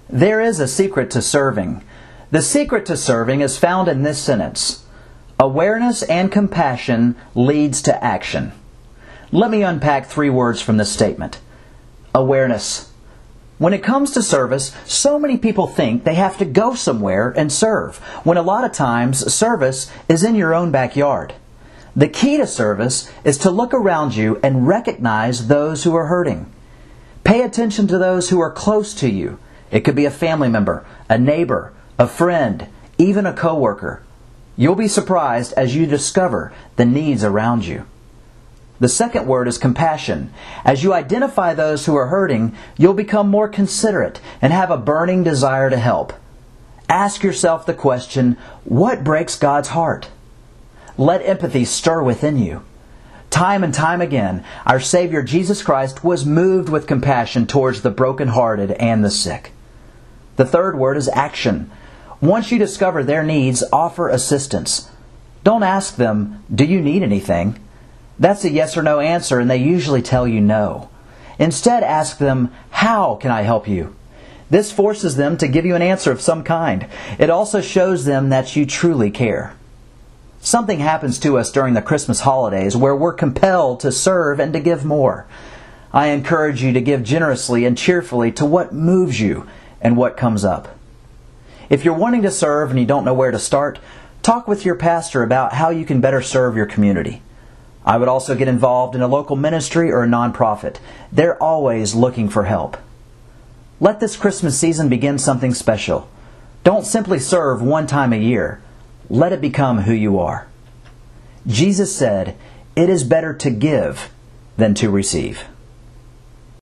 There is a secret to serving. The secret to serving is found in this sentence: awareness and compassion leads to action. Let me unpack 3 words from this statement. Awareness. When it comes to service, so many people think they have to go somewhere and serve, when a lot of times service is in your own backyard. The key to service is to look around you and recognize those who are hurting. Pay attention to those who are close to you. It could be a family member, a neighbor, a friend, even a coworker. You'll be surprised as you discover the needs around you. The second word is compassion. As you identify those who are hurting, you'll become more considerate and have a burning desire to help. Ask yourself the question, what breaks God's heart? Let empathy stir within you. Time and time again, our Savior Jesus Christ was moved with compassion towards the brokenhearted and the sick. The third word is action. Once you discover their needs, offer assistance. Don't ask them, "Do you need anything?" That's a yes or no answer, and they usually tell you no. Instead, ask them, "How can I help you?" This forces them to give you an answer of some kind. It also shows them that you truly care. Something happens to us during the Christmas holidays where we're compelled to serve and to give more. I encourage you to give generously and cheerfully to what moves you and what comes up. If you're wanting to serve and you don't know where to start, talk with your pastor about how you can better serve your community. I would also get involved in a local ministry or a nonprofit. They're always looking for help. Let this Christmas season begin something special. Don't simply serve one time a year. Let it become who you are. Jesus said, "It is better to give than to receive."